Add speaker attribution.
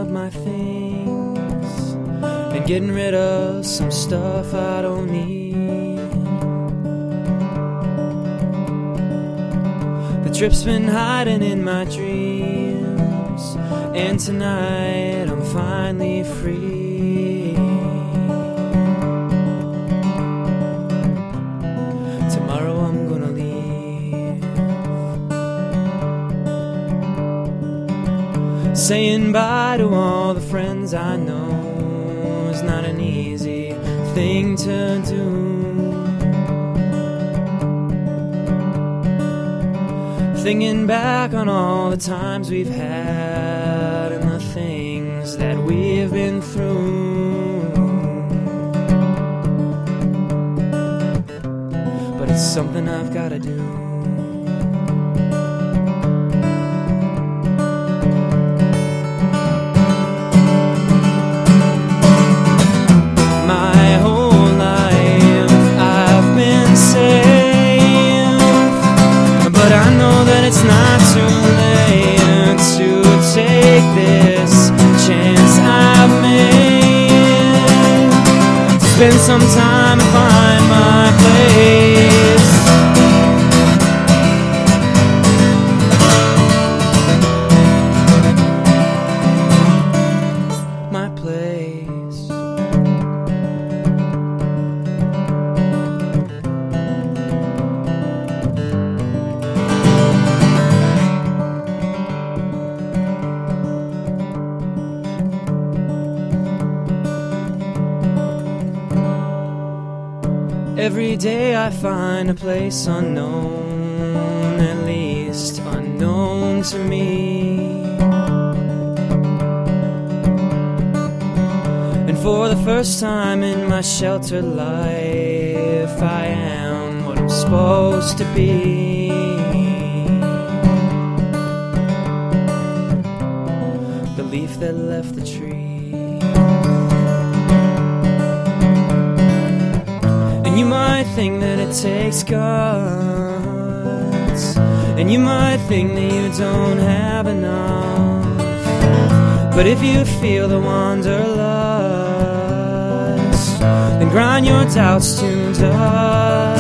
Speaker 1: of my things and getting rid of some stuff I don't need. The drip's been hiding in my dreams, and tonight I'm finally free. Tomorrow I'm gonna leave. Saying bye to all the friends I know is not an easy thing to do. Thinking back on all the times we've had and the things that we've been through. But it's something I've gotta do. My whole life I've been safe, but I know that it's not too late to take this chance I've made, to spend some time and find my place. My place. Every day I find a place unknown, at least unknown to me. And for the first time in my sheltered life, I am what I'm supposed to be. The leaf that left the tree. You might think that it takes guts, and you might think that you don't have enough. But if you feel the wanderlust, then grind your doubts to dust.